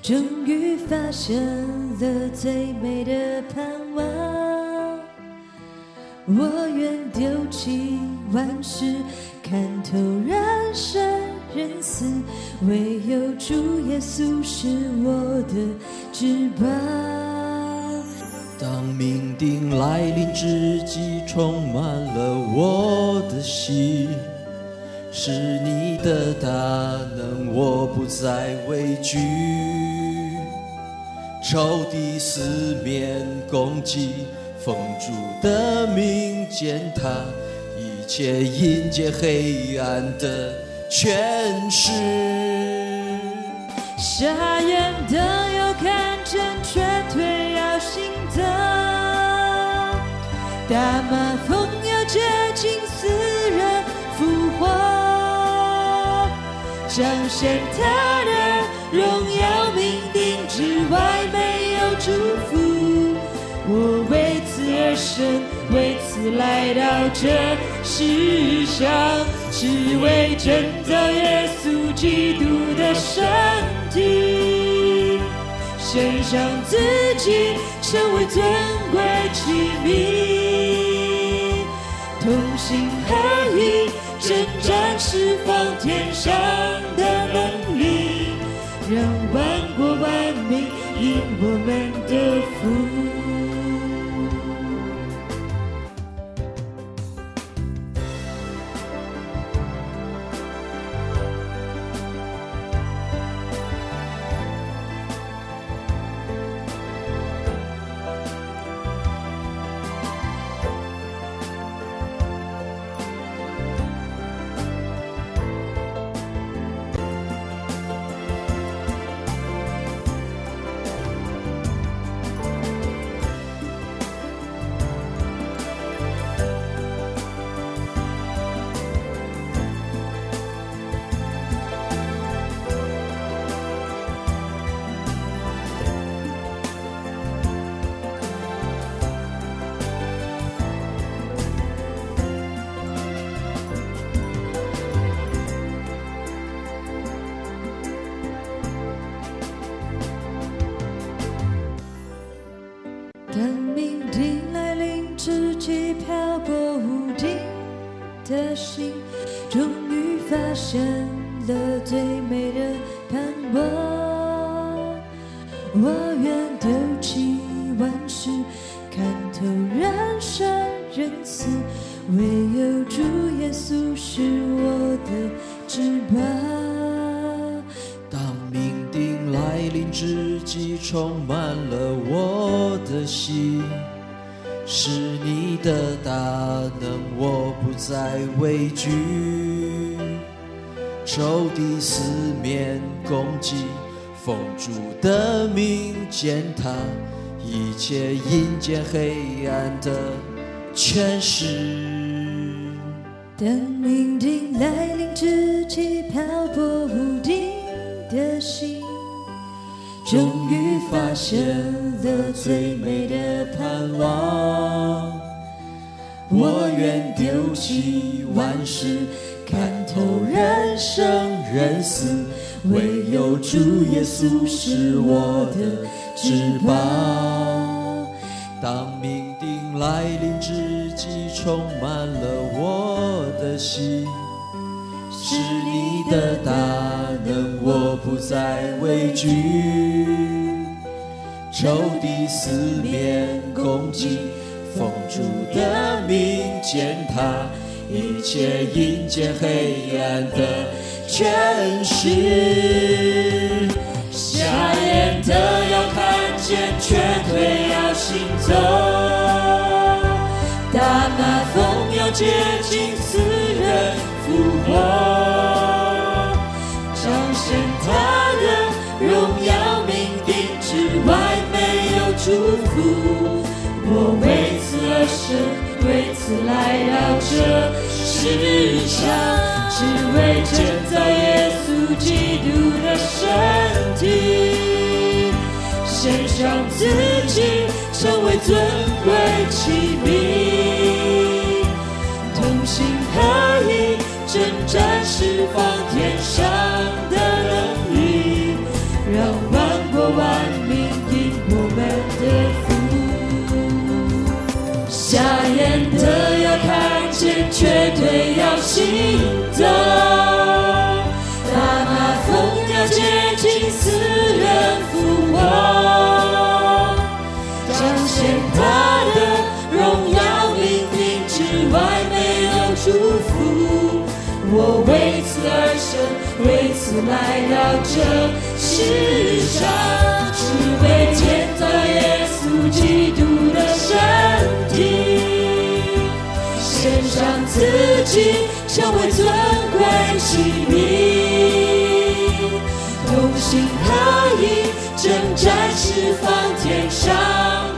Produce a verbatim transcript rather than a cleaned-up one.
终于发现了最美的盼望。我愿丢弃万事，看透人生人死，唯有主耶稣是我的至宝。 当命定来临之际，充满了我的心，是你的大能，我不再畏惧。仇敌四面攻击，封住的名践踏，一切阴间黑暗的权势。 瞎眼的要看见，却腿要行走。大马蜂要接近，死人复活，彰显他的荣耀，命定之外没有祝福。我为此而生，为此来到这世上，只为建造耶稣基督的身体，献上自己，成为尊贵器皿，同心合一，征战释放天上的能力，让万国万民因我们得福。当命定来临之际，漂泊无定的心，终于发现了最美的盼望。我愿丢弃万事，看透人生人死，唯有主耶稣是我的至宝。 当命定来临之际，充满了我的心，是你的大能，我不再畏惧。仇敌四面攻击，封住的名践踏，一切阴间黑暗的权势。 当命定来临之际，漂泊无定的心，终于发现了最美的盼望。 我愿丢弃万事，看透人生人死，唯有主耶稣是我的至宝。当命定来临之际，充满了我的心，是你的大能，我不再畏惧。仇敌四面攻击，封住的名践踏，一切阴间黑暗的权势。瞎眼的要看见，瘸腿要行走， 大马蜂要接近，死人复活，彰显他的荣耀，命定之外没有祝福。我为此而生，为此来到这世上，只为建造耶稣基督的身体，献上自己，成为尊贵器皿，同心合一，征战释放天上的能力，让万国的，大马蜂鸟接近死人复活，彰显他的荣耀名名之外没有祝福。我为此而生，为此来到这世上，是为建造耶稣基督的身体，献上自己成为尊贵器皿，同心合一征战释放天上